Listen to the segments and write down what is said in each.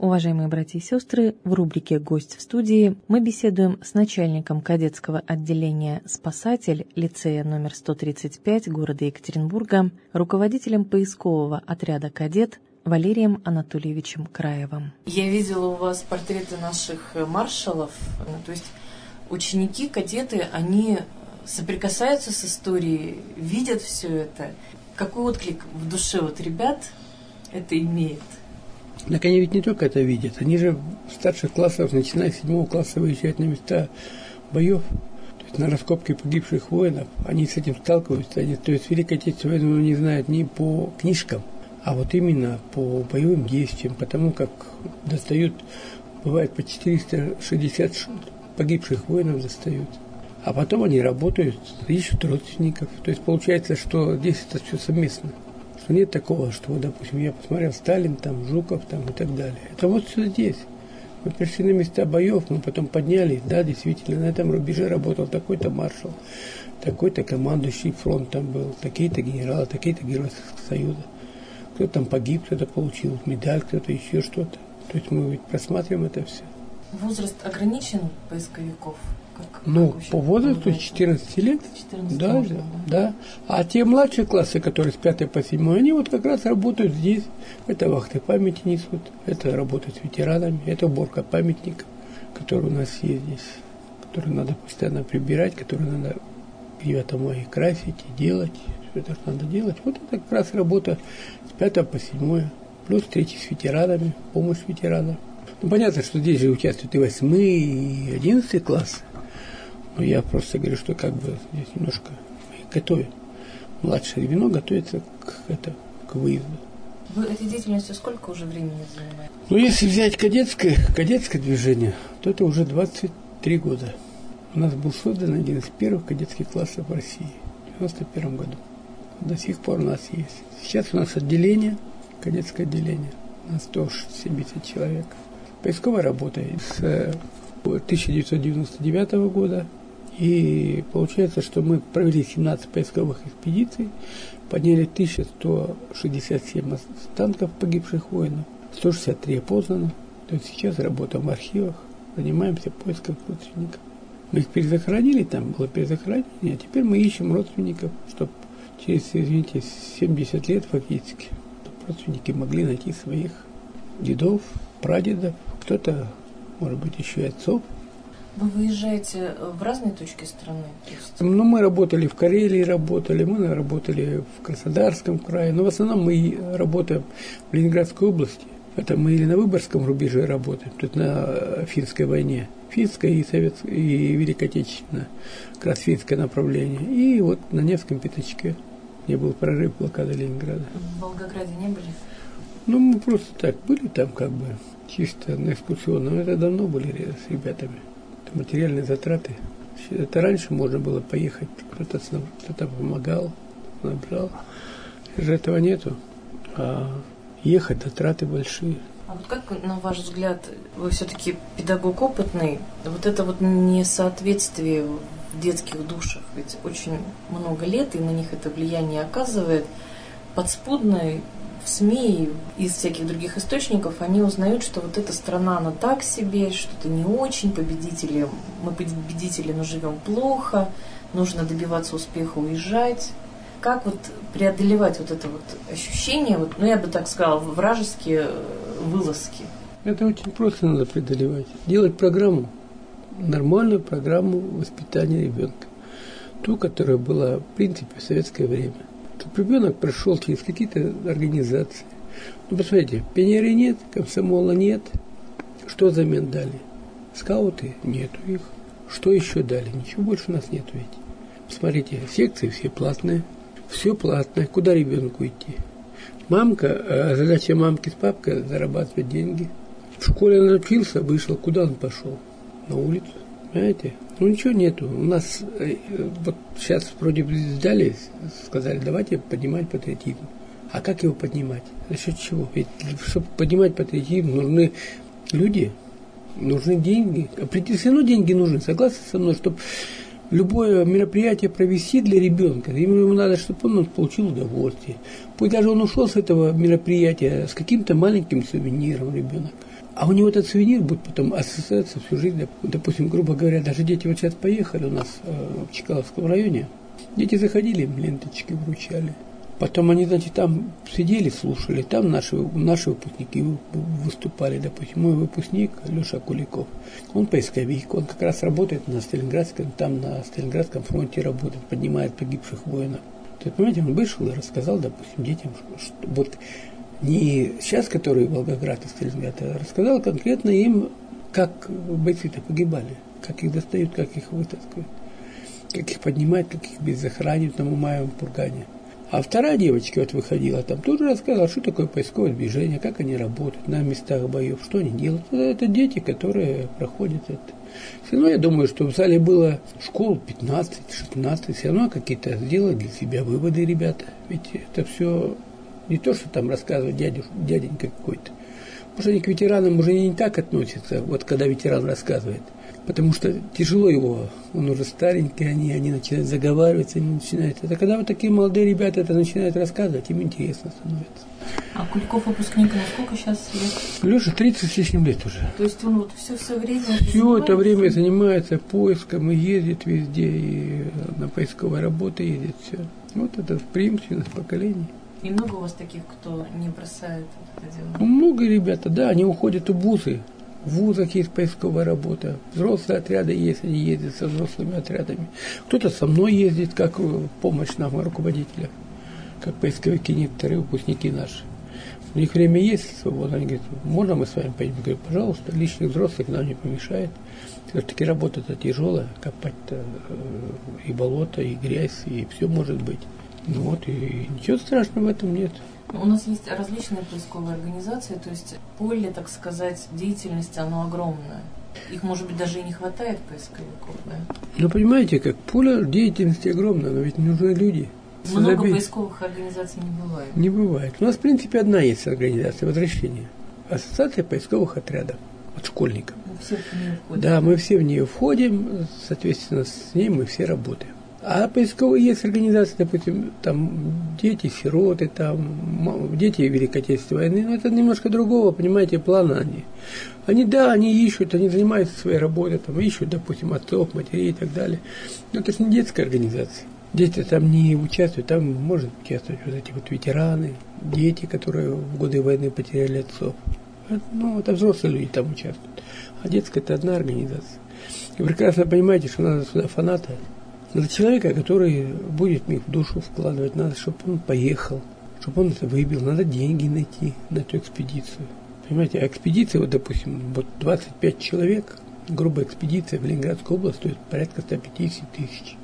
Уважаемые братья и сестры, в рубрике «Гость в студии» мы беседуем с начальником кадетского отделения «Спасатель» лицея номер 135 города Екатеринбурга, руководителем поискового отряда «Кадет» Валерием Анатольевичем Краевым. Я видела у вас портреты наших маршалов, то есть ученики, кадеты, они соприкасаются с историей, видят все это. Какой отклик в душе вот ребят это имеет? Так они ведь не только это видят, они же в старших классах, начиная с 7 класса, выезжают на места боев, то есть на раскопки погибших воинов, они с этим сталкиваются, то есть Великой Отечественной войны не знают не по книжкам, а вот именно по боевым действиям, потому как достают, бывает по 460 погибших воинов достают. А потом они работают, ищут родственников, то есть получается, что здесь это все совместно. Что нет такого, что, вот, допустим, я посмотрел Сталин, там, Жуков там, и так далее. Это вот все здесь. Мы пришли на места боев, мы потом поднялись, да, действительно, на этом рубеже работал такой-то маршал, такой-то командующий фронтом был, такие-то генералы, такие-то герои Союза. Кто-то там погиб, кто-то получил медаль, кто-то еще что-то. То есть мы ведь просматриваем это все. Возраст ограничен поисковиков? По возрасту 14 лет. 14 да, можно, да. А те младшие классы, которые с 5 по 7, они вот как раз работают здесь. Это вахты памяти несут, это работают с ветеранами, это уборка памятников, которые у нас есть здесь, которые надо постоянно прибирать, которые надо 9 мая красить и делать. Все это надо делать. Вот это как раз работа с 5 по 7, плюс встречи с ветеранами, помощь ветеранам. Ну, понятно, что здесь же участвуют и 8, и 11 классы. Но я просто говорю, что как бы здесь немножко готовим. Младшее звено готовится к выезду. Вы этой деятельностью сколько уже времени занимаетесь? Ну, если взять кадетское движение, то это уже 23 года. У нас был создан один из первых кадетских классов в России в 1991 году. До сих пор у нас есть. Сейчас у нас отделение, кадетское отделение, у нас 170 человек. Поисковая работа с 1999 года. И получается, что мы провели 17 поисковых экспедиций, подняли 1167 останков погибших воинов, 163 опознано. То есть сейчас работаем в архивах, занимаемся поиском родственников. Мы их перезахоронили, там было перезахоронение, а теперь мы ищем родственников, чтобы через, 70 лет фактически, чтобы родственники могли найти своих дедов, прадедов, кто-то, может быть, еще и отцов. Вы выезжаете в разные точки страны? Ну, мы работали в Карелии, мы работали в Краснодарском крае, но в основном мы работаем в Ленинградской области. Это мы или на Выборгском рубеже работаем, тут на финской войне, финская и советская, и Великой Отечественная, как раз финское направление. И вот на Невском пятачке, где был прорыв блокады Ленинграда. В Волгограде не были? Ну, мы просто так были там, как бы, чисто на экскурсионном. Это давно были с ребятами. Это материальные затраты. Это раньше можно было поехать, кто-то помогал, набрал. Сейчас этого нету. А ехать затраты большие. А вот как, на ваш взгляд, вы все-таки педагог опытный, вот это вот несоответствие в детских душах, ведь очень много лет, и на них это влияние оказывает, подспудно в СМИ и из всяких других источников они узнают, что вот эта страна, она так себе, что-то не очень, победители, мы победители, но живем плохо, нужно добиваться успеха, уезжать. Как вот преодолевать вот это вот ощущение, вот, ну я бы так сказала, вражеские вылазки? Это очень просто надо преодолевать. Делать программу, нормальную программу воспитания ребенка. Ту, которая была, в принципе, в советское время. Чтобы ребенок прошел через какие-то организации. Ну, посмотрите, пионеры нет, комсомола нет. Что взамен дали? Скауты? Нету их. Что еще дали? Ничего больше у нас нету ведь. Посмотрите, секции все платные. Все платное. Куда ребенку идти? Задача мамки с папкой зарабатывать деньги. В школе он учился, вышел. Куда он пошел? На улицу. Понимаете? Ну ничего нету. У нас вот сейчас вроде бы сдали, сказали, давайте поднимать патриотизм. А как его поднимать? За счет чего? Ведь чтобы поднимать патриотизм, нужны люди, нужны деньги. Все равно деньги нужны. Согласны со мной, чтобы любое мероприятие провести для ребенка, ему надо, чтобы он получил удовольствие. Пусть даже он ушел с этого мероприятия с каким-то маленьким сувениром, ребенок. А у него этот сувенир будет потом ассоциироваться всю жизнь. Допустим, грубо говоря, даже дети вот сейчас поехали у нас в Чкаловском районе. Дети заходили, им ленточки вручали. Потом они, значит, там сидели, слушали. Там наши выпускники выступали. Допустим, мой выпускник Леша Куликов. Он поисковик, он как раз работает на Сталинградском фронте работает, поднимает погибших воинов. То есть, понимаете, он вышел и рассказал, допустим, детям, что вот не сейчас, которые Волгоград и Сталинград, а рассказал конкретно им, как бойцы-то погибали, как их достают, как их вытаскивают, как их поднимают, как их захоранивают на Мамаевом кургане. А вторая девочка вот выходила, там тоже рассказала, что такое поисковое движение, как они работают на местах боев, что они делают. Это дети, которые проходят это. Все равно я думаю, что в зале было школ 15-16, все равно какие-то сделали для себя выводы ребята. Ведь это все не то, что там рассказывает дяденька какой-то. Может, они к ветеранам уже не так относятся, вот когда ветеран рассказывает. Потому что тяжело его, он уже старенький, они начинают заговариваться, они начинают. Это когда вот такие молодые ребята это начинают рассказывать, им интересно становится. А Куликов выпускник, сколько сейчас лет? Леша 30 с лишним лет уже. То есть он вот все время... Все это время занимается поиском и ездит везде, и на поисковой работе ездит, все. Вот это преемственность поколений. И много у вас таких, кто не бросает это дело? Ну, много ребята, да, они уходят в вузы. В вузах есть поисковая работа. Взрослые отряды есть, они ездят со взрослыми отрядами. Кто-то со мной ездит, как помощь нам, руководителям, как поисковики, некоторые выпускники наши. У них время есть свободно. Они говорят, можно мы с вами поедем? Я говорю, пожалуйста, лишних взрослых нам не помешает. Все-таки работа-то тяжелая, копать-то и болото, и грязь, и все может быть. Ну вот, и ничего страшного в этом нет. У нас есть различные поисковые организации, то есть поле, так сказать, деятельности, оно огромное. Их, может быть, даже и не хватает поисковиков, да? Ну, понимаете, как поле деятельности огромное, но ведь нужны люди. Много поисковых организаций не бывает. Не бывает. У нас, в принципе, одна есть организация «Возвращение». Ассоциация поисковых отрядов от школьников. Мы все в нее входим. Да, мы все в нее входим, соответственно, с ней мы все работаем. А поисковые есть организации, допустим, там дети, сироты, там дети Великой Отечественной войны, но это немножко другого, понимаете, плана они. Они ищут, они занимаются своей работой, там ищут, допустим, отцов, матерей и так далее. Но это же не детская организация. Дети там не участвуют, там может участвовать вот эти вот ветераны, дети, которые в годы войны потеряли отцов. Ну, это взрослые люди там участвуют. А детская – это одна организация. И прекрасно понимаете, что надо сюда фаната. Надо человека, который будет в них в душу вкладывать, надо, чтобы он поехал, чтобы он это выбил, надо деньги найти на эту экспедицию. Понимаете, а экспедиция, вот, допустим, вот 25 человек, грубая экспедиция в Ленинградскую область стоит порядка 150 тысяч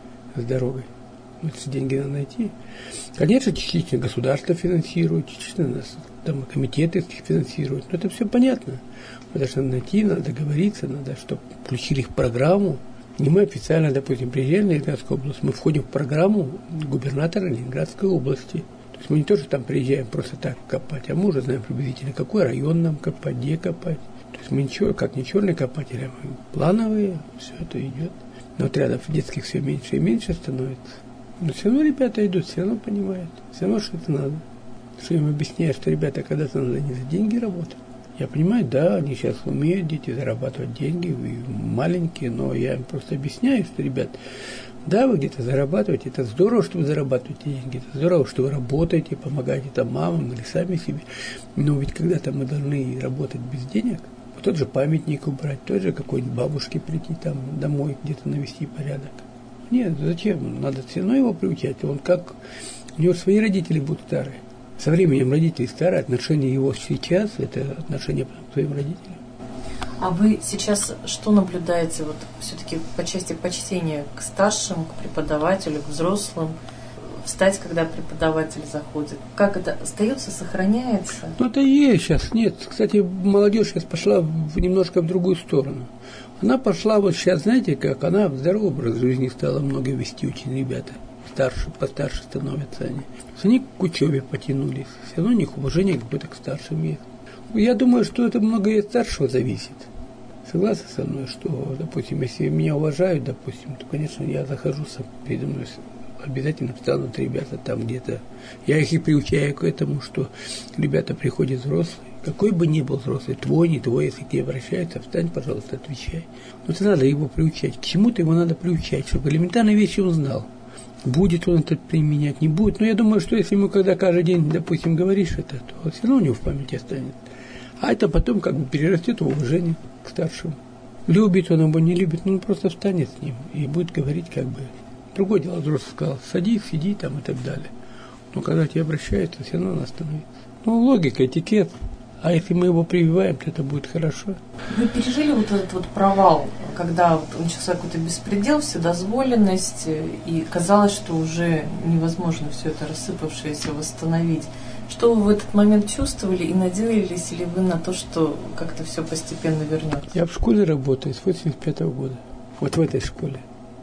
с дорогой. Вот эти деньги надо найти. Конечно, частично государство финансирует, частично нас там комитеты финансируют, но это все понятно. Потому что надо найти, надо договориться, надо, чтобы включили их в программу. И мы официально, допустим, приезжаем на Ленинградскую область, мы входим в программу губернатора Ленинградской области. То есть мы не тоже там приезжаем просто так копать, а мы уже знаем приблизительно, какой район нам копать, где копать. То есть мы ничего, как не черные копатели, а мы плановые, все это идет. Но отрядов детских все меньше и меньше становится. Но все равно ребята идут, все равно понимают, все равно, что это надо. Что им объясняю, что ребята когда-то надо не за деньги работать. Я понимаю, да, они сейчас умеют, дети, зарабатывать деньги, маленькие, но я им просто объясняю, что, ребят, да, вы где-то зарабатываете, это здорово, что вы зарабатываете деньги, это здорово, что вы работаете, помогаете там мамам или сами себе, но ведь когда-то мы должны работать без денег, тот же памятник убрать, тот же какой-нибудь бабушке прийти там домой, где-то навести порядок. Нет, зачем? Надо все равно его приучать, он как, у него свои родители будут старые. Со временем родители старые, отношения его сейчас, это отношения к своим родителям. А вы сейчас что наблюдаете вот все-таки по части почтения к старшим, к преподавателю, к взрослым? Встать, когда преподаватель заходит. Как это остается, сохраняется? Ну, это есть сейчас, нет. Кстати, молодежь сейчас пошла немножко в другую сторону. Она пошла вот сейчас, знаете как, она в здоровый образ жизни стала много вести очень ребята. Постарше становятся они. Они к учебе потянулись. Все равно у них уважение какое-то к старшим есть. Я думаю, что это многое от старшего зависит. Согласны со мной, что, допустим, если меня уважают, допустим, то, конечно, я захожу сам передо мной, обязательно встанут ребята там где-то. Я их и приучаю к этому, что ребята приходят взрослые, Какой бы ни был взрослый, твой, не твой, если к тебе обращаются, встань, пожалуйста, отвечай. Но это надо его приучать. К чему-то его надо приучать, чтобы элементарные вещи он знал. Будет он это применять, не будет. Но я думаю, что если ему когда каждый день, допустим, говоришь это, то все равно у него в памяти останется. А это потом как бы перерастет в уважение к старшему. Любит он его, не любит, ну он просто встанет с ним и будет говорить как бы. Другое дело, взрослый сказал, садись, сиди там и так далее. Но когда тебе обращаются, все равно он остановится. Ну, логика, этикет. А если мы его прививаем, то это будет хорошо. Вы пережили вот этот вот провал, когда вот начался какой-то беспредел, вседозволенность, и казалось, что уже невозможно все это рассыпавшееся восстановить. Что вы в этот момент чувствовали и надеялись ли вы на то, что как-то все постепенно вернется? Я в школе работаю с 85 года. Вот в этой школе,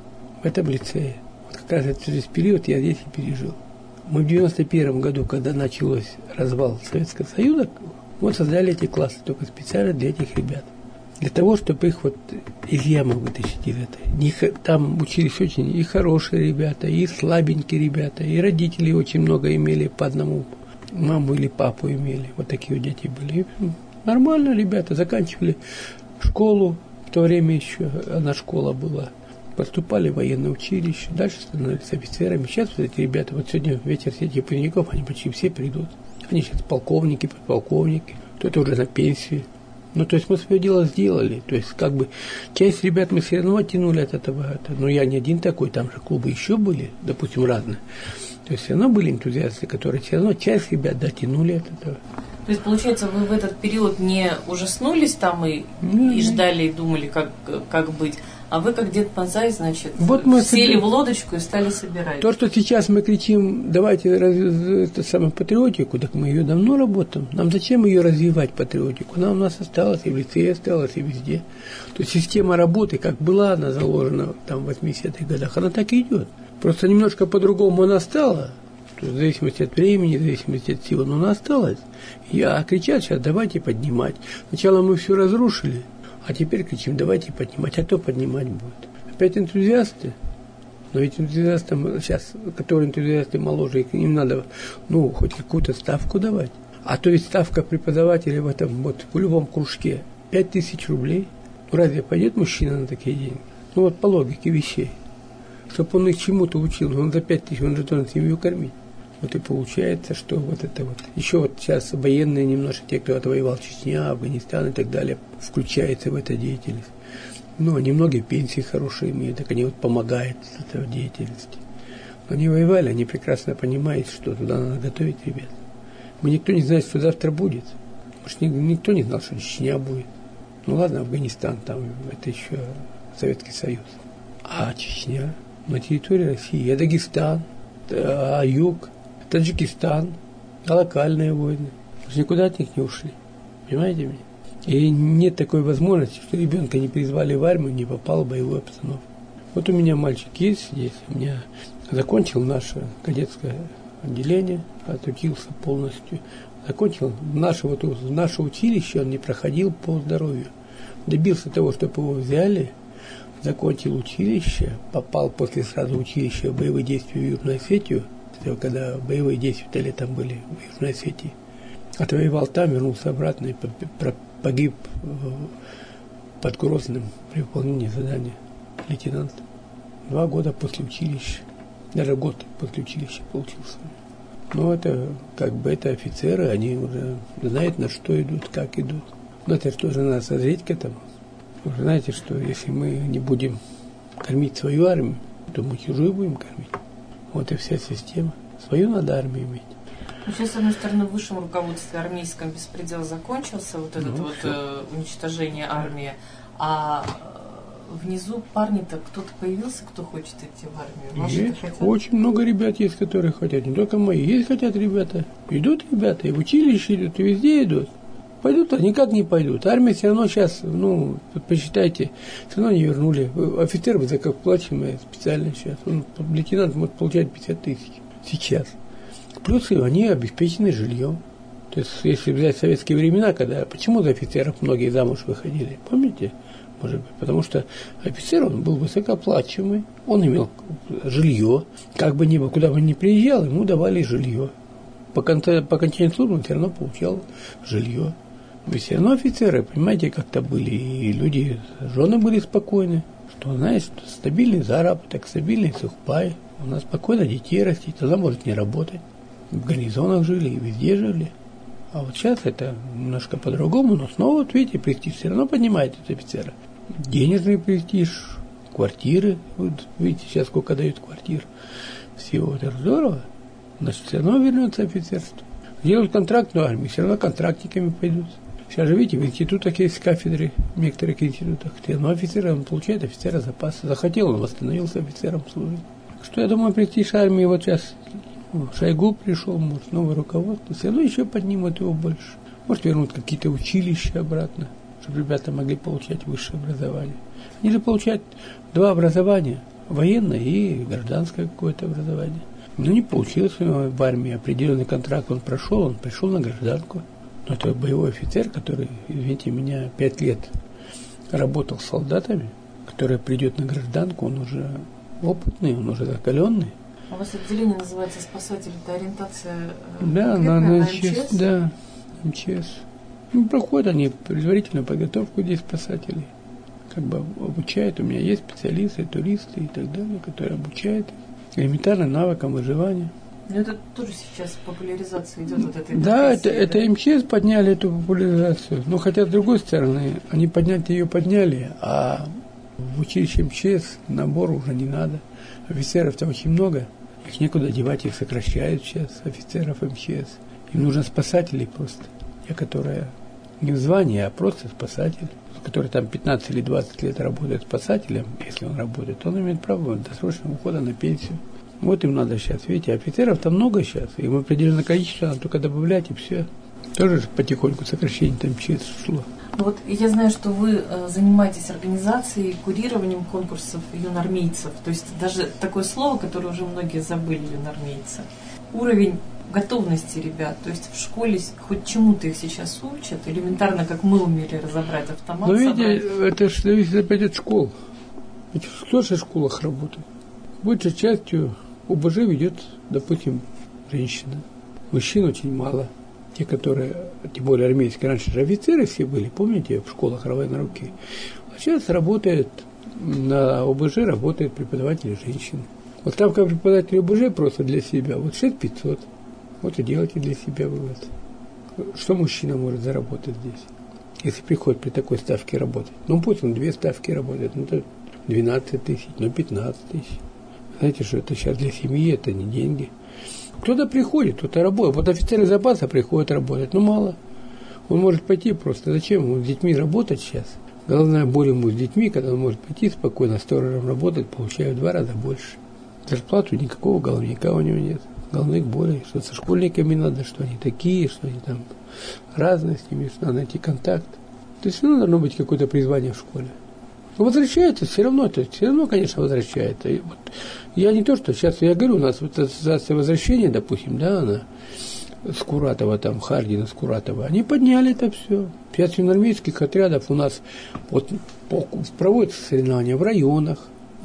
в этом лицее. Вот как раз этот весь период я здесь и пережил. Мы в 91 году, когда начался развал Советского Союза, вот создали эти классы только специально для этих ребят. Для того, чтобы их вот из ямы вытащить из этой. Там учились очень и хорошие ребята, и слабенькие ребята, и родители очень много имели по одному. Маму или папу имели. Вот такие вот дети были. И нормально ребята заканчивали школу. В то время еще одна школа была. Поступали в военное училище. Дальше становились офицерами. Сейчас вот эти ребята, вот сегодня вечер всех этих выпускников, они почти все придут. Они сейчас полковники, подполковники. Кто-то уже на пенсии. Ну, то есть мы свое дело сделали. То есть как бы часть ребят мы все равно оттянули от этого. Но я не один такой. Там же клубы еще были, допустим, разные. То есть все равно были энтузиасты, которые все равно часть ребят дотянули от этого. То есть, получается, вы в этот период не ужаснулись там и ждали, и думали, как быть, а вы, как Дед Мазай, значит, вот мы сели в лодочку и стали собирать. То, что сейчас мы кричим, давайте это самую патриотику, так мы ее давно работаем. Нам зачем ее развивать, патриотику? Она у нас осталась, и в лицее осталась, и везде. То есть система работы, как была она заложена там, в 80-х годах, она так и идет. Просто немножко по-другому она стала, в зависимости от времени, в зависимости от силы, но она осталась. А кричат сейчас, давайте поднимать. Сначала мы все разрушили, а теперь кричим, давайте поднимать. А кто поднимать будет? Опять энтузиасты? Но ведь энтузиастам сейчас, которые энтузиасты моложе, им надо, хоть какую-то ставку давать. А то ведь ставка преподавателя в этом, вот, в любом кружке 5000 рублей. Разве пойдет мужчина на такие деньги? Вот по логике вещей. Чтобы он их чему-то учил, он за 5000, он же должен семью кормить. Вот и получается, что вот это вот. Еще вот сейчас военные немножко, те, кто отвоевал Чечня, Афганистан и так далее, включаются в эту деятельность. Они многие пенсии хорошие имеют, так они вот помогают с этой деятельности. Но они воевали, они прекрасно понимают, что туда надо готовить ребят. Никто не знает, что завтра будет. Может, никто не знал, что Чечня будет. Ладно, Афганистан, там это еще Советский Союз. А Чечня на территории России, Дагестан, юг, Таджикистан, локальные войны. Мы же никуда от них не ушли. Понимаете меня? И нет такой возможности, что ребенка не призвали в армию, не попал в боевую обстановку. Вот у меня мальчик есть здесь, у меня закончил наше кадетское отделение, отучился полностью. Закончил наше училище, он не проходил по здоровью. Добился того, чтобы его взяли, закончил училище, попал после сразу училища в боевые действия в Южную Осетию, когда боевые действия летом были в Южной Осетии. Отвоевал там, вернулся обратно и погиб под Грозным при выполнении задания лейтенанта. 2 года после училища, даже год после училища получил свое. Это это офицеры, они уже знают, на что идут, как идут. Но это тоже надо созреть к этому. Вы знаете, что если мы не будем кормить свою армию, то мы чужую будем кормить. Вот и вся система. Свою надо армию иметь. Сейчас, с одной стороны, в высшем руководстве армейском беспредел закончился, вот это уничтожение армии, а внизу парни-то кто-то появился, кто хочет идти в армию? Есть, очень много ребят есть, которые хотят, не только мои. Есть хотят ребята. Идут ребята, и в училище идут, и везде идут. Пойдут, а никак не пойдут. Армия все равно сейчас, посчитайте, все равно не вернули. Офицер высокооплачиваемый специально сейчас. Лейтенант может получать 50 000 сейчас. Плюс они обеспечены жильем. То есть, если взять советские времена, почему за офицеров многие замуж выходили? Помните? Может быть, потому что офицер, он был высокооплачиваемый, он имел жилье. Как бы ни было, куда бы ни приезжал, ему давали жилье. По окончании службы он все равно получал жилье. Вы все равно офицеры, понимаете, как-то были, и люди, жены были спокойны, что, знаете, стабильный заработок, стабильный сухпай, у нас спокойно детей растить, тогда может не работать. В гарнизонах жили и везде жили. А вот сейчас это немножко по-другому, но снова, вот видите, престиж все равно поднимает офицера. Денежный престиж, квартиры, вот видите, сейчас сколько дают квартир, всего это здорово, значит, все равно вернется офицерство. Делают контракт в армии, все равно контрактниками пойдут. Сейчас же, видите, в институтах есть кафедры, в некоторых институтах, все равно офицеры, он получает офицера запаса. Захотел, он восстановился офицером служить. Что я думаю, престиж армии вот сейчас, Шойгу пришел, может, новое руководство, все равно еще поднимут его больше. Может, вернут какие-то училища обратно, чтобы ребята могли получать высшее образование. Они же получают 2 образования, военное и гражданское какое-то образование. Но не получилось у него в армии, определенный контракт он пришел на гражданку. Но это боевой офицер, который, извините меня, 5 лет работал с солдатами, который придет на гражданку, он уже опытный, он уже закаленный. А у вас отделение называется «Спасатель», это ориентация на МЧС? Да, МЧС. Проходят они предварительную подготовку здесь спасателей. Как бы обучают, у меня есть специалисты, туристы и так далее, которые обучают элементарным навыкам выживания. Но это тоже сейчас популяризация идет вот этой. Да, это МЧС подняли эту популяризацию. Но хотя, с другой стороны, они ее подняли, а в училище МЧС набор уже не надо. Офицеров-то очень много. Их некуда девать, их сокращают сейчас, офицеров МЧС. Им нужно спасателей просто. Те, которые не в звании, а просто спасатель. Который там 15 или 20 лет работает спасателем, если он работает, он имеет право досрочного ухода на пенсию. Вот им надо сейчас, видите, офицеров-то много сейчас, им определенное количество надо только добавлять, и все. Тоже потихоньку сокращение там МЧС шло. Вот я знаю, что вы занимаетесь организацией, курированием конкурсов юнармейцев. То есть даже такое слово, которое уже многие забыли, юнармейцы. Уровень готовности ребят, то есть в школе хоть чему-то их сейчас учат, элементарно, как мы умели разобрать автомат. Но видите, это же зависит опять от школ. Ведь кто же в школах работает? Большей частью ОБЖ ведет, допустим, женщина. Мужчин очень мало. Те, которые, тем более армейские, раньше же офицеры все были, помните, в школах военной руки. А сейчас работает, на ОБЖ работают преподаватели женщин. Вот там, как преподаватель ОБЖ просто для себя, вот 6500. Вот и делайте для себя вывод. Что мужчина может заработать здесь, если приходит при такой ставке работать? Ну, пусть он 2 ставки работает, ну, то 12 тысяч, ну, 15 тысяч. Знаете, что это сейчас для семьи, это не деньги. Кто-то приходит, кто-то работает. Вот офицеры запаса приходят работать, ну, мало. Он может пойти просто. Зачем ему с детьми работать сейчас? Головная боль ему с детьми, когда он может пойти спокойно сторожем работать, получая в 2 раза больше. Зарплату никакого головника у него нет. Головных болей, что со школьниками надо, что они такие, что они там разные с ними, что надо найти контакт. То есть все равно должно быть какое-то призвание в школе. Но возвращается, все равно, конечно, возвращается. И вот, я не то, что сейчас, я говорю, у нас вот ассоциация возвращения, допустим, да, она Скуратова, там, Хардина, Скуратова, они подняли это все. 5 юнармейских отрядов у нас вот, проводятся соревнования в районах,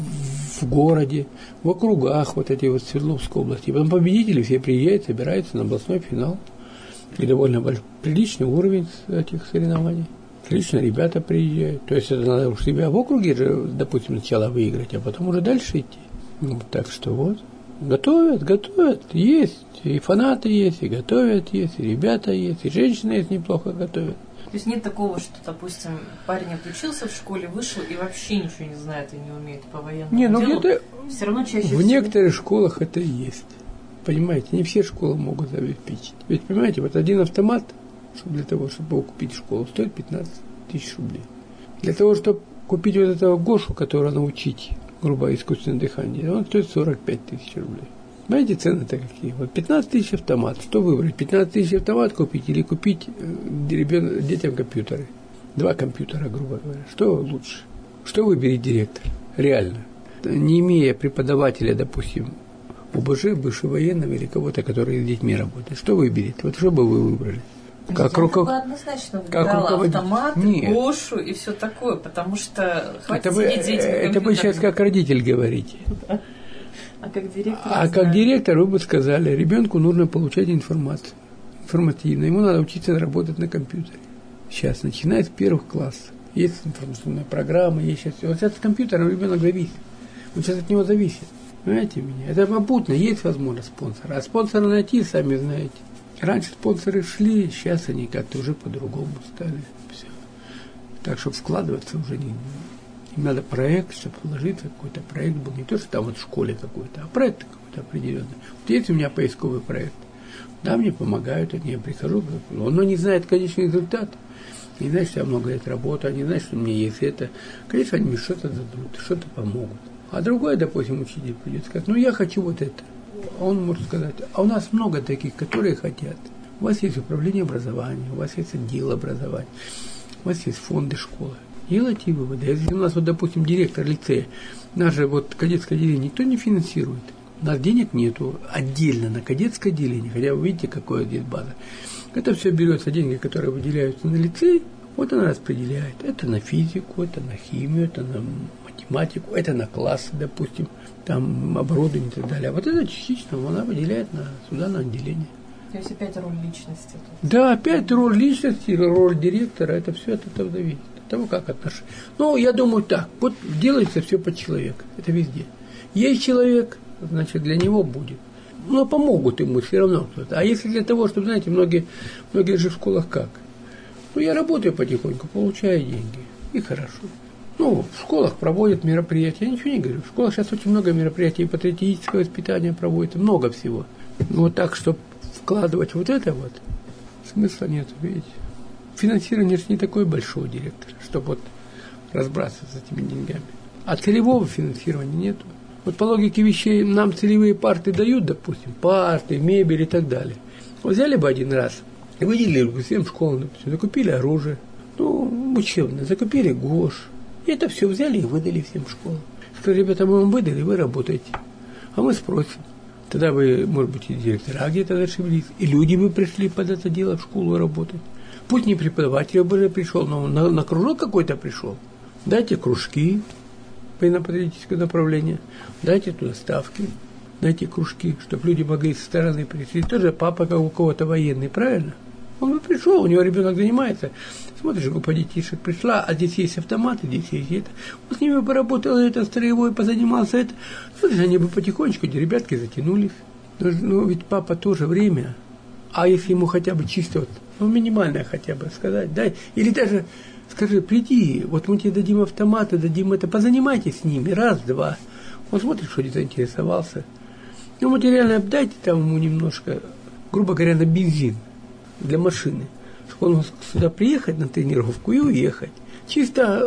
в городе, в округах вот эти вот Свердловской области. Потом победители все приезжают, собираются на областной финал. И довольно приличный уровень этих соревнований. Прилично ребята приезжают. То есть это надо уж себя в округе же, допустим, сначала выиграть, а потом уже дальше идти. Ну, так что вот. Готовят. Есть. И фанаты есть, и готовят есть, и ребята есть, и женщины есть неплохо готовят. То есть нет такого, что, допустим, парень отучился в школе, вышел и вообще ничего не знает и не умеет по военному делу. Все равно чаще всего... В некоторых школах это и есть. Понимаете, не все школы могут обеспечить. Ведь, понимаете, вот один автомат, для того, чтобы его купить в школу, стоит 15 тысяч рублей. Для того, чтобы купить вот этого Гошу, которого научить, грубо, искусственное дыхание, он стоит 45 тысяч рублей. Знаете, цены-то какие? Вот 15 тысяч автомат. Что выбрать? 15 тысяч автомат купить или купить детям компьютеры? 2 компьютера, грубо говоря. Что лучше? Что выберет директор? Реально. Не имея преподавателя, допустим, ОБЖ, бывшего военного или кого-то, который с детьми работает. Что выберет? Вот что бы вы выбрали? Как однозначно выбирала автомат, Гошу и все такое, потому что хватит сидеть детям. Это вы сейчас как родитель говорите. А как директор? Как директор вы бы сказали, ребенку нужно получать информацию информативно, ему надо учиться работать на компьютере. сейчас, начиная с первых классов. Есть информационная программа, есть сейчас все. Вот сейчас с компьютером ребенок зависит. Вот сейчас от него зависит. Понимаете меня? Это попутно, есть возможность спонсора. А спонсора найти, сами знаете. Раньше спонсоры шли, сейчас они как-то уже по-другому стали. Все. Так, чтобы вкладываться уже не... Им надо проект, чтобы вложиться, какой-то проект был. Не то, что там вот в школе какой-то, а проект какой-то определенный. Вот есть у меня поисковый проект. Да, мне помогают, я прихожу, но не знает конечный результат. Не знает, что я много лет работаю, не знает, что у меня есть это. Конечно, они мне что-то дадут, что-то помогут. А другой, допустим, учитель придет сказать, я хочу вот это. А он может сказать, а у нас много таких, которые хотят. У вас есть управление образования, у вас есть отдел образования, у вас есть фонды школы. Делайте выводы. Если у нас, вот, допустим, директор лицея, наше вот кадетское отделение никто не финансирует. У нас денег нету отдельно на кадетское отделение, хотя вы видите, какое здесь база. Это все берется, деньги, которые выделяются на лицей, вот она распределяет. Это на физику, это на химию, это на математику, это на классы, допустим, там оборудование и так далее. А вот это частично она выделяет сюда на отделение. То есть опять роль личности тут. Да, опять роль личности, роль директора, это все от этого зависит. От того, как отношения. Я думаю так, вот делается все под человека, это везде. Есть человек, значит, для него будет. Помогут ему все равно кто-то. А если для того, чтобы, знаете, многие же в школах как? Я работаю потихоньку, получаю деньги, и хорошо. В школах проводят мероприятия, я ничего не говорю. В школах сейчас очень много мероприятий, патриотическое воспитание проводится, много всего. Так, чтобы вкладывать вот это вот, смысла нет, видите. Финансирование же не такое большое директора, чтобы вот разбрасываться с этими деньгами. А целевого финансирования нету. Вот по логике вещей нам целевые парты дают, допустим, парты, мебель и так далее. Взяли бы один раз и выделили всем школам, допустим, закупили оружие, учебное, закупили ГОШ. И это все взяли и выдали всем школам. Сказали, ребята, мы вам выдали, вы работаете. А мы спросим. Тогда вы, может быть, и директора где-то зашибились, и люди бы пришли под это дело в школу работать. Пусть не преподаватель бы пришел, но на кружок какой-то пришел. Дайте кружки по инопатриотическому направлению, дайте туда ставки, дайте кружки, чтобы люди могли со стороны прийти. Тоже папа как у кого-то военный, правильно? Он бы пришел, у него ребенок занимается. Смотришь, группа детишек пришла, а здесь есть автоматы, здесь есть это. Он с ними поработал, это строевой, позанимался, это. Смотришь, они бы потихонечку, эти ребятки затянулись. Ведь папа тоже время. А если ему хотя бы чисто, минимальное хотя бы сказать, дай, или даже скажи, приди, вот мы тебе дадим автоматы, дадим это, позанимайтесь с ними, раз, два. Он смотрит, что где-то интересовался. Материально дайте там ему немножко, грубо говоря, на бензин для машины. Он мог сюда приехать на тренировку и уехать. Чисто,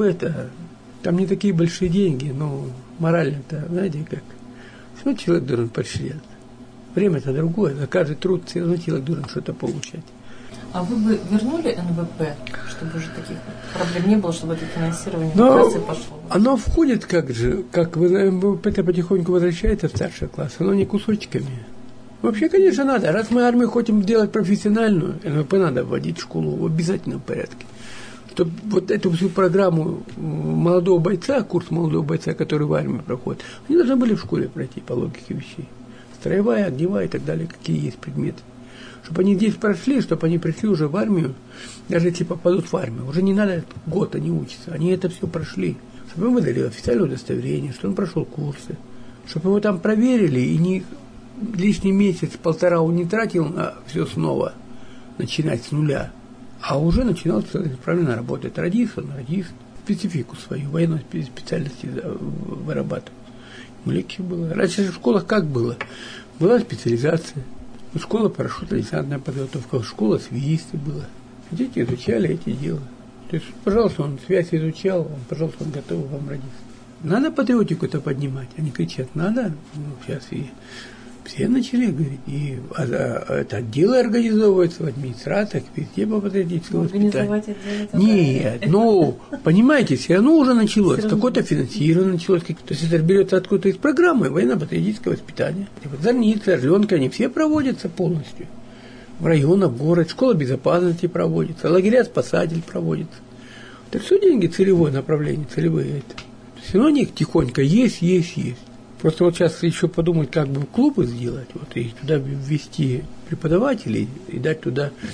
там не такие большие деньги, но морально-то, знаете, как. Все человек должен поощряться. Время-то другое, за каждый труд все равно человек должен что-то получать. А вы бы вернули НВП, чтобы уже таких проблем не было, чтобы это финансирование в классы пошло? Оно входит как вы НВП это потихоньку возвращается в старший класс, оно не кусочками. Вообще, конечно, надо. Раз мы армию хотим делать профессиональную, НВП надо вводить в школу в обязательном порядке. Чтобы вот эту всю программу молодого бойца, курс молодого бойца, который в армии проходит, они должны были в школе пройти по логике вещей. Строевая, огневая и так далее, какие есть предметы. Чтобы они здесь прошли, чтобы они пришли уже в армию, даже если попадут в армию, уже не надо год они учатся, они это все прошли. Чтобы им выдали официальное удостоверение, что он прошел курсы, чтобы его там проверили и не лишний месяц-полтора он не тратил на все снова, начинать с нуля, а уже начинал правильно работать. Радист, специфику свою, военную специальность вырабатывал. Легче было. Раньше в школах как было? Была специализация. Школа парашютно-десантная подготовка, школа связисты была. Дети изучали эти дела. То есть, пожалуйста, он связь изучал, пожалуйста, он готов вам радист. Надо патриотику-то поднимать. Они кричат, надо. Сейчас и все начали говорить. И это отделы организовываются в администрациях, везде по патриотическому воспитанию. Нет, понимаете, все равно уже началось. Какое-то финансирование началось. То есть это берется откуда-то из программы военно-патриотического воспитания. Зорницы, Орленка, они все проводятся полностью. В районах, в городе, школа безопасности проводится, лагеря спасатель проводится. Так все деньги целевое направление, целевые это. Все равно у них тихонько есть. Просто вот сейчас еще подумать, как бы клубы сделать, вот, и туда ввести преподавателей, и дать туда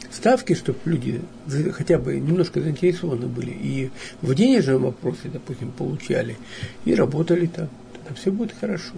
ставки, чтобы люди хотя бы немножко заинтересованы были и в денежном вопросе, допустим, получали, и работали там. Тогда все будет хорошо.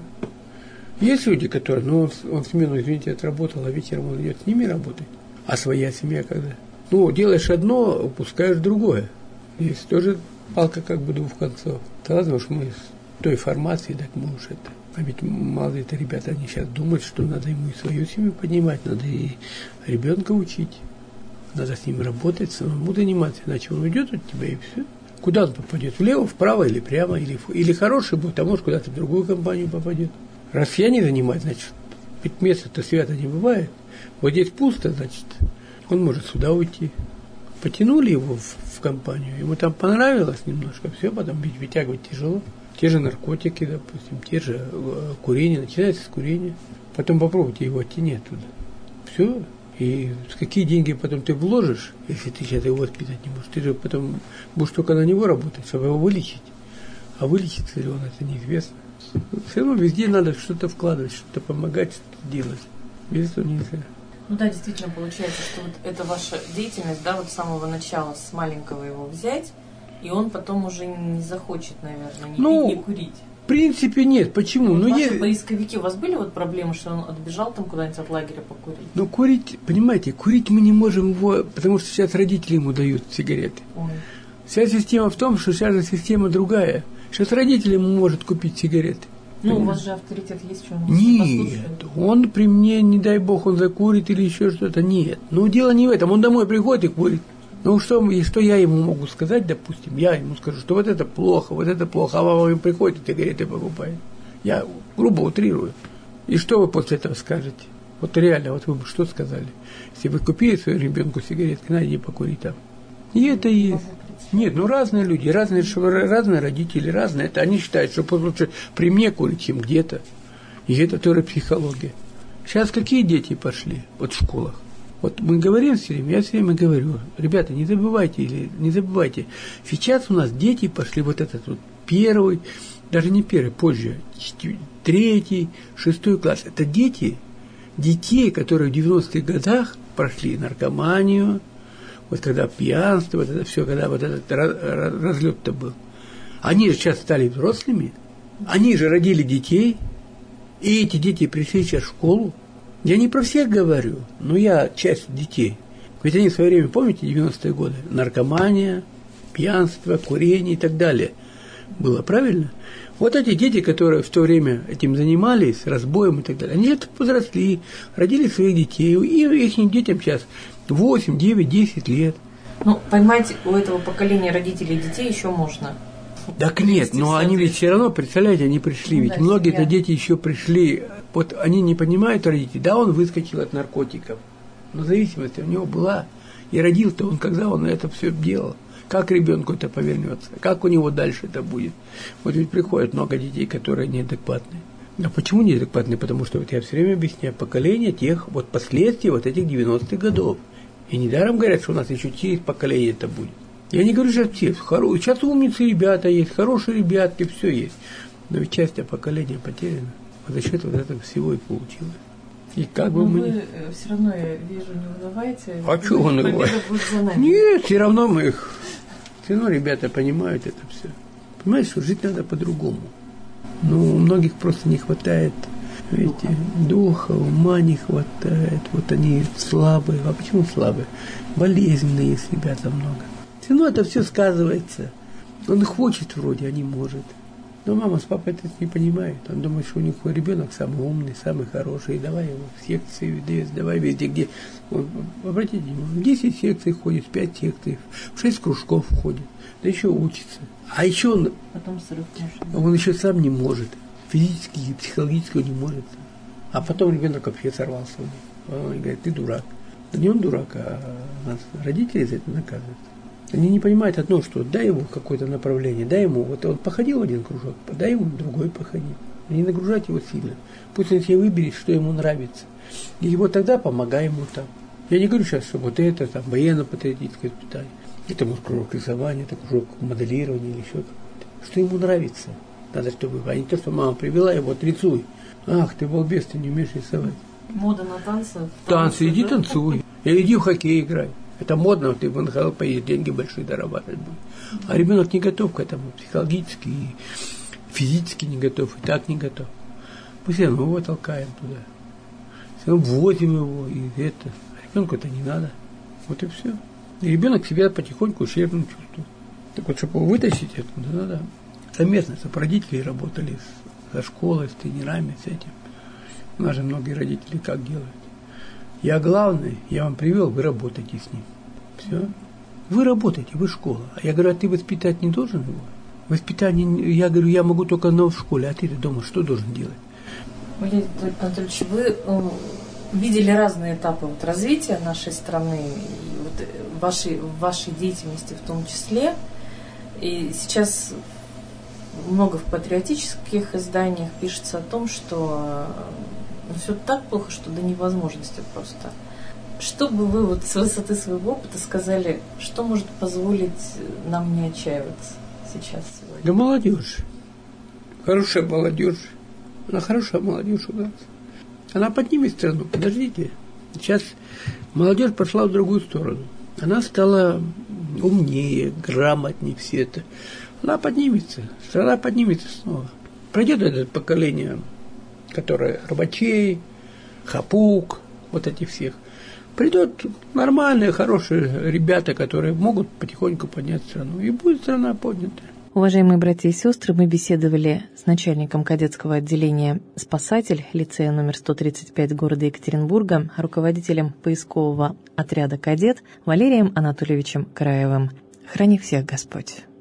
Есть люди, которые, он смену, извините, отработал, а вечером он идет с ними работать. А своя семья когда? Делаешь одно, упускаешь другое. Есть тоже палка как бы двух концов. Да ладно уж мы с той формации, так мы уж это. А ведь молодые-то ребята, они сейчас думают, что надо ему и свою семью поднимать, надо и ребенка учить. Надо с ним работать, самому заниматься, иначе он уйдет от тебя и все. Куда он попадет? Влево, вправо или прямо? Или хороший будет, а может куда-то в другую компанию попадет. Раз я не занимаюсь, значит, ведь место-то свято не бывает. Вот здесь пусто, значит, он может сюда уйти. Потянули его в компанию, ему там понравилось немножко, все, потом ведь вытягивать тяжело. Те же наркотики, допустим, те же курение, начинается с курения. Потом попробуйте его оттянуть оттуда. Все. И какие деньги потом ты вложишь, если ты сейчас его воспитать не можешь. Ты же потом будешь только на него работать, чтобы его вылечить. А вылечится ли он, это неизвестно. Все равно везде надо что-то вкладывать, что-то помогать, что-то делать. Без этого нельзя. Да, действительно получается, что вот это ваша деятельность, да, вот с самого начала, с маленького его взять, и он потом уже не захочет, наверное, ни пить, ни курить. В принципе, нет. Почему? Ваши поисковики, у вас были вот проблемы, что он отбежал там куда-нибудь от лагеря покурить? Курить, понимаете, курить мы не можем его, потому что сейчас родители ему дают сигареты. Ой. Вся система в том, что сейчас же система другая. Сейчас родители ему может купить сигареты. У вас же авторитет есть, что он Нет, он при мне, не дай бог, он закурит или еще что-то. Нет. Дело не в этом. Он домой приходит и курит. Что я ему могу сказать, допустим, я ему скажу, что вот это плохо, а мама ему приходит и сигареты покупает. Я грубо утрирую. И что вы после этого скажете? Вот реально, вот вы бы что сказали? Если вы купили своему ребенку сигаретки, на, иди покури там. И это есть. Нет, разные люди, разные родители, разные. Это они считают, что лучше при мне курить, чем где-то. И это тоже психология. Сейчас какие дети пошли вот в школах? Вот мы говорим все время, я все время говорю, ребята, не забывайте, сейчас у нас дети пошли вот этот вот первый, даже не первый, позже, 3, 6 класс. Это детей, которые в 90-х годах прошли наркоманию, вот когда пьянство, вот это все, когда вот этот разлет-то был. Они же сейчас стали взрослыми, они же родили детей, и эти дети пришли сейчас в школу. Я не про всех говорю, но я часть детей. Ведь они в свое время, помните, 90-е годы, наркомания, пьянство, курение и так далее. Было правильно? Вот эти дети, которые в то время этим занимались, разбоем и так далее, они это возросли, родили своих детей, и их детям сейчас 8, 9, 10 лет. Понимаете, у этого поколения родителей и детей еще можно. Так нет, но они ведь все равно, представляете, они пришли, ведь многие-то дети еще пришли, вот они не понимают родители, да, он выскочил от наркотиков, но зависимость у него была, и родил-то он, когда он это все делал, как ребенку это повернется, как у него дальше это будет. Вот ведь приходит много детей, которые неадекватные. А почему неадекватные? Потому что вот я все время объясняю, поколение тех, вот последствий вот этих 90-х годов. И недаром говорят, что у нас еще через поколение это будет. Я не говорю сейчас все, сейчас умницы ребята есть, хорошие ребятки, все есть. Но ведь часть поколения потеряна. Вот за счет вот этого всего и получилось. И как бы вы все равно, я вижу, не унываете. А что унывать? Нет, все равно ребята понимают это все. Понимаешь, что жить надо по-другому. У многих просто не хватает, видите, духа, ума не хватает. Вот они слабые. А почему слабые? Болезненные есть ребята много. Это все сказывается. Он хочет вроде, а не может. Но мама с папой это не понимает. Он думает, что у них ребенок самый умный, самый хороший. И давай его в секции ведет, давай везде, где. Обратите внимание, в 10 секций ходит, в 5 секций, в 6 кружков ходит. Да еще учится. А еще он еще сам не может. Физически и психологически он не может. А потом ребенок вообще сорвался. Он говорит, ты дурак. Да не он дурак, а нас родители за это наказывают. Они не понимают одно, что дай ему какое-то направление, дай ему, вот он походил в один кружок, дай ему другой походить. Не нагружать его сильно. Пусть он себе выберет, что ему нравится. И вот тогда помогай ему там. Я не говорю сейчас, что вот это там военно-патриотическое воспитание. Это может кружок рисования, это кружок моделирования или еще какой-то. Что ему нравится. Надо, чтобы, а не то, что мама привела его, вот рисуй. Ах, ты балбес, ты не умеешь рисовать. Мода на танцы. Танцы, иди танцуй. Или иди в хоккей играй. Это модно, ты в НХЛ поедешь, деньги большие зарабатывать будешь. А ребенок не готов к этому, психологически, и физически не готов, и так не готов. Мы все равно его толкаем туда. Все равно вводим его, и это. А ребенку это не надо. Вот и все. И ребенок себя потихоньку ущербным чувствует. Так вот, чтобы его вытащить, это надо совместно, чтобы родители работали со школой, с тренерами, с этим. У нас же многие родители как делают? Я главный, я вам привел, вы работаете с ним. Все. Вы работаете, вы школа. А я говорю, а ты воспитать не должен его? Воспитание, я говорю, я могу только в школе, а ты дома что должен делать? Валерий Анатольевич, вы видели разные этапы вот развития нашей страны, и вот вашей деятельности в том числе. И сейчас много в патриотических изданиях пишется о том, что все так плохо, что до невозможности просто. Что бы вы вот с высоты своего опыта сказали, что может позволить нам не отчаиваться сейчас сегодня? Да молодежь. Хорошая молодежь. Она хорошая молодежь у нас. Она поднимет страну. Подождите. Сейчас молодежь пошла в другую сторону. Она стала умнее, грамотнее, все это. Она поднимется. Страна поднимется снова. Пройдет это поколение, которое Рабочей, Хапук, вот этих всех. Придут нормальные, хорошие ребята, которые могут потихоньку поднять страну. И будет страна поднята. Уважаемые братья и сестры, мы беседовали с начальником кадетского отделения «Спасатель» лицея номер 135 города Екатеринбурга, руководителем поискового отряда «Кадет» Валерием Анатольевичем Краевым. Храни всех Господь!